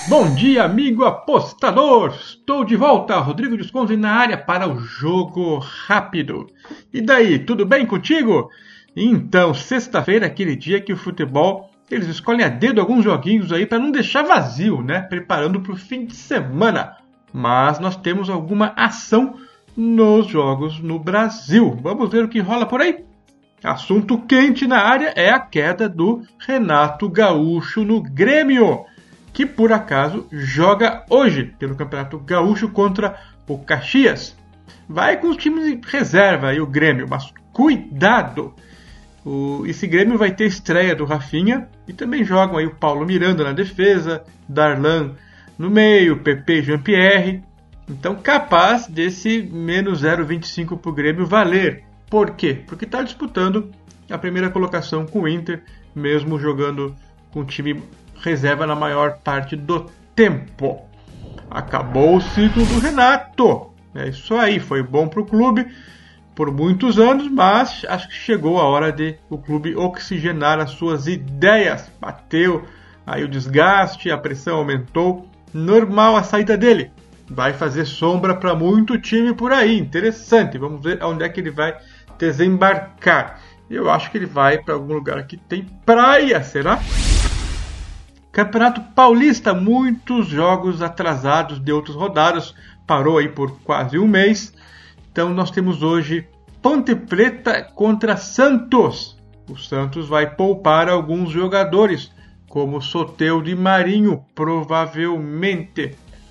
Bom dia, amigo apostador! Estou de volta, Rodrigo Desconto na área para o Jogo Rápido. E daí, tudo bem contigo? Então, sexta-feira é aquele dia que o futebol, eles escolhem a dedo alguns joguinhos aí para não deixar vazio, né? Preparando para o fim de semana. Mas nós temos alguma ação nos jogos no Brasil. Vamos ver o que rola por aí? Assunto quente na área é a queda do Renato Gaúcho no Grêmio, que por acaso joga hoje pelo Campeonato Gaúcho contra o Caxias. Vai com os times de reserva aí o Grêmio, mas cuidado! Esse Grêmio vai ter estreia do Rafinha e também jogam aí o Paulo Miranda na defesa, Darlan no meio, PP e Jean-Pierre. Então capaz desse menos 0,25 para o Grêmio valer. Por quê? Porque está disputando a primeira colocação com o Inter, mesmo jogando com o time reserva na maior parte do tempo. Acabou o ciclo do Renato. É isso aí, foi bom para o clube por muitos anos, mas acho que chegou a hora de o clube oxigenar as suas ideias. Bateu aí o desgaste, a pressão aumentou. Normal a saída dele. Vai fazer sombra para muito time por aí. Interessante. Vamos ver onde é que ele vai desembarcar. Eu acho que ele vai para algum lugar que tem praia, será? Campeonato Paulista, muitos jogos atrasados de outras rodadas, parou aí por quase um mês. Então nós temos hoje Ponte Preta contra Santos. O Santos vai poupar alguns jogadores, como Soteldo e Marinho, provavelmente.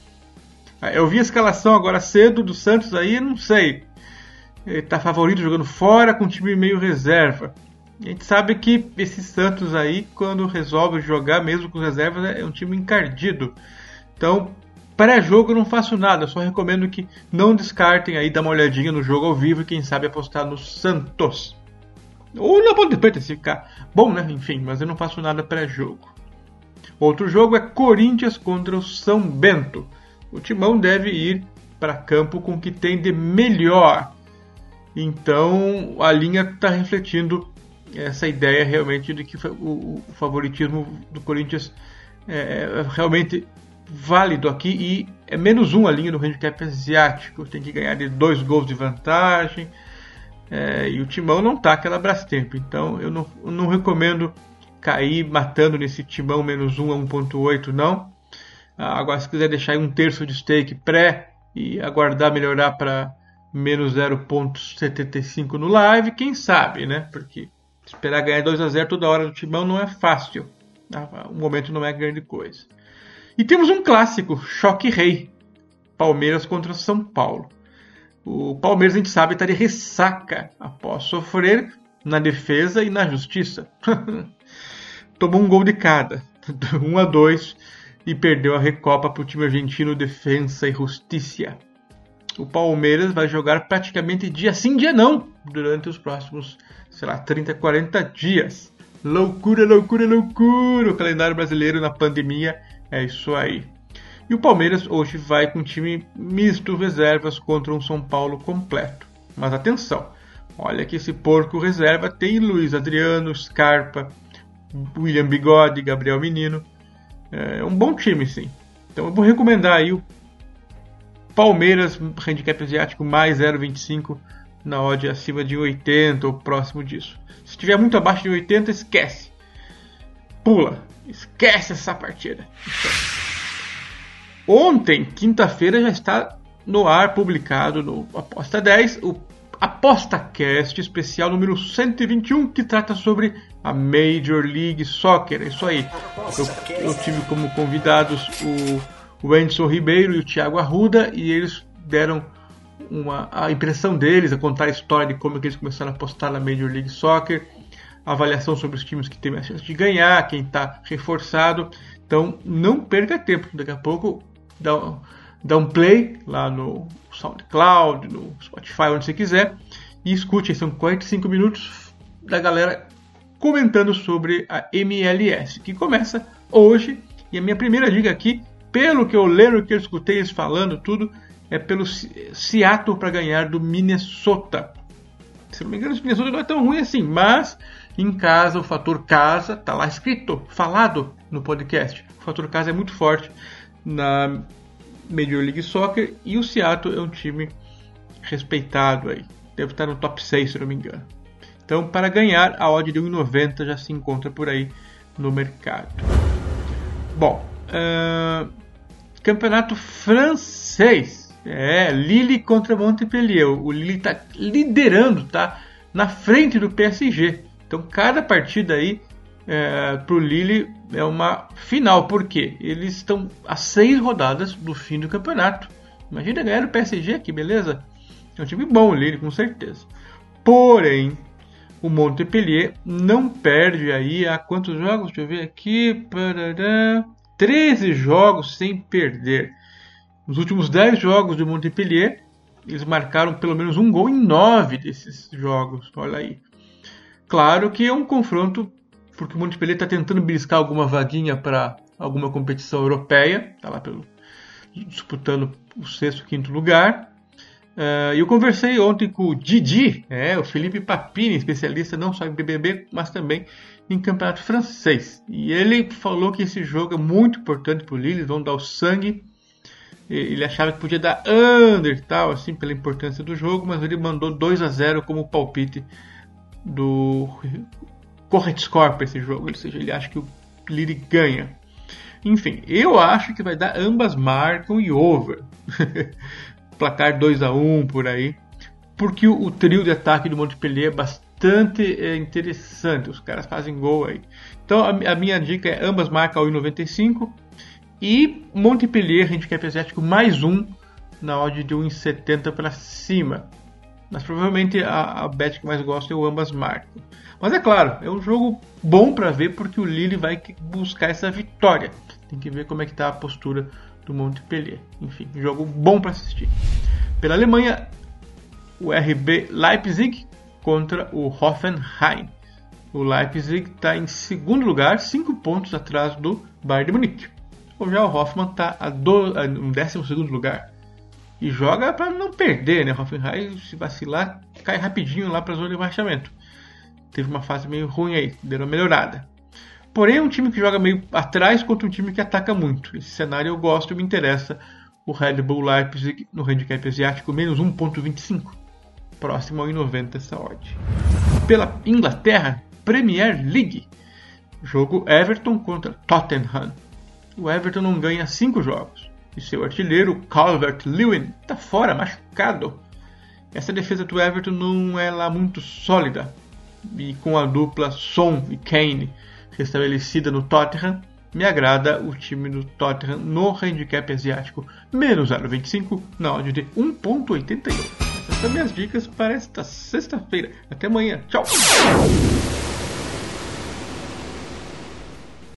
Eu vi a escalação agora cedo do Santos aí, não sei. Ele está favorito jogando fora com um time meio reserva. A gente sabe que esse Santos aí, quando resolve jogar mesmo com reservas, é um time encardido. Então, pré-jogo eu não faço nada, só recomendo que não descartem aí, dá uma olhadinha no jogo ao vivo e quem sabe apostar no Santos. Ou na Ponte Preta, se ficar bom, né? Enfim, mas eu não faço nada pré-jogo. Outro jogo é Corinthians contra o São Bento. O Timão deve ir para campo com o que tem de melhor. Então, a linha está refletindo essa ideia realmente de que o favoritismo do Corinthians é realmente válido aqui e é -1 a linha do handicap asiático, tem que ganhar de 2 gols de vantagem, e o Timão não está aquela Brastemp, então eu não recomendo cair matando nesse Timão -1 a 1.8 não. Agora se quiser deixar aí 1/3 de stake pré e aguardar melhorar para -0.75 no live, quem sabe, né? Porque esperar ganhar 2-0 toda hora do Timão não é fácil. O momento não é grande coisa. E temos um clássico, choque rei. Palmeiras contra São Paulo. O Palmeiras, a gente sabe, está de ressaca após sofrer na defesa e na justiça. Tomou um gol de cada, 1-2, e perdeu a Recopa para o time argentino Defensa e Justiça. O Palmeiras vai jogar praticamente dia sim, dia não, durante os próximos, 30, 40 dias. Loucura, loucura, loucura! O calendário brasileiro na pandemia é isso aí. E o Palmeiras hoje vai com um time misto reservas contra um São Paulo completo. Mas atenção, olha que esse porco reserva tem Luiz Adriano, Scarpa, William Bigode, Gabriel Menino. É um bom time, sim. Então eu vou recomendar aí o Palmeiras, handicap asiático, mais 0,25 na odd acima de 80 ou próximo disso. Se estiver muito abaixo de 80, esquece. Pula. Esquece essa partida. Ontem, quinta-feira, já está no ar publicado no Aposta 10 o ApostaCast especial número 121, que trata sobre a Major League Soccer. É isso aí. Eu tive como convidados o Anderson Ribeiro e o Thiago Arruda, e eles deram a impressão deles, a contar a história de como que eles começaram a apostar na Major League Soccer, a avaliação sobre os times que têm mais chance de ganhar, quem está reforçado. Então não perca tempo, daqui a pouco dá um play lá no SoundCloud, no Spotify, onde você quiser, e escute, são 45 minutos da galera comentando sobre a MLS, que começa hoje. E a minha primeira dica aqui, pelo que eu lembro, que eu escutei eles falando tudo, é pelo Seattle para ganhar do Minnesota. Se não me engano, o Minnesota não é tão ruim assim, mas em casa, o fator casa, tá lá escrito, falado no podcast. O fator casa é muito forte na Major League Soccer, e o Seattle é um time respeitado aí. Deve estar no top 6, se não me engano. Então, para ganhar, a odd de 1,90 já se encontra por aí no mercado. Bom, campeonato francês. Lille contra Montpellier. O Lille está liderando, tá na frente do PSG. Então, cada partida aí para o Lille é uma final. Por quê? Eles estão a 6 rodadas do fim do campeonato. Imagina ganhar o PSG, que beleza. É um time bom o Lille, com certeza. Porém, o Montpellier não perde aí há quantos jogos? Deixa eu ver aqui. 13 jogos sem perder. Nos últimos 10 jogos do Montpellier, eles marcaram pelo menos um gol em 9 desses jogos. Olha aí. Claro que é um confronto, porque o Montpellier está tentando beliscar alguma vaguinha para alguma competição europeia. Está lá disputando o 6º, 5º lugar. Eu conversei ontem com o Didi, o Felipe Papini, especialista não só em BBB, mas também em campeonato francês. E ele falou que esse jogo é muito importante para o Lille, eles vão dar o sangue. Ele achava que podia dar under e tal, assim, pela importância do jogo, mas ele mandou 2-0 como palpite do correct score para esse jogo, ou seja, ele acha que o Lille ganha. Enfim, eu acho que vai dar ambas marcam e over. Placar 2-1 por aí, porque o trio de ataque do Montpellier é bastante interessante, os caras fazem gol aí. Então a minha dica é ambas marcam 1,95 e Montpellier, handicap asiático mais 1 na odd de 1,70 para cima. Mas provavelmente a bet que mais gosto é o ambas marcam. Mas é claro, é um jogo bom para ver porque o Lille vai buscar essa vitória. Tem que ver como é que está a postura do Montpellier. Enfim, jogo bom para assistir. Pela Alemanha, o RB Leipzig contra o Hoffenheim. O Leipzig está em segundo lugar, 5 pontos atrás do Bayern de Munique. Ou já o Hoffenheim está no 12º lugar. E joga para não perder, né? O Hoffenheim, se vacilar, cai rapidinho lá para a zona de rebaixamento. Teve uma fase meio ruim aí, deu uma melhorada. Porém, é um time que joga meio atrás contra um time que ataca muito. Esse cenário eu gosto e me interessa. O Red Bull Leipzig no handicap asiático, menos 1,25. Próximo ao 1,90 essa odd. Pela Inglaterra, Premier League. Jogo Everton contra Tottenham. O Everton não ganha 5 jogos. E seu artilheiro, Calvert-Lewin, está fora, machucado. Essa defesa do Everton não é lá muito sólida. E com a dupla Son e Kane restabelecida no Tottenham, me agrada o time do Tottenham no handicap asiático, menos 0,25 na odd de 1,81. Essas são minhas dicas para esta sexta-feira. Até amanhã. Tchau!